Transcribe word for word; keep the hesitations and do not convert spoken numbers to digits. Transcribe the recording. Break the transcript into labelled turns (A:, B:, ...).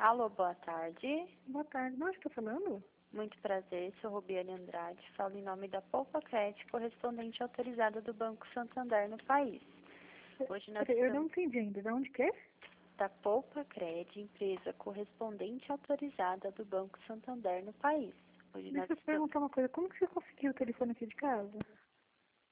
A: Alô, boa tarde.
B: Boa tarde. Não, estou falando?
A: Muito prazer, sou Rubiane Andrade. Falo em nome da Poupa Crédito, correspondente autorizada do Banco Santander no país. Hoje nós
B: Eu não
A: estamos
B: entendi ainda. De onde que é?
A: da Poupa Crédito, empresa correspondente autorizada do Banco Santander no país. Hoje nós
B: Deixa eu te
A: estamos...
B: perguntar uma coisa. Como que você conseguiu o telefone aqui de casa?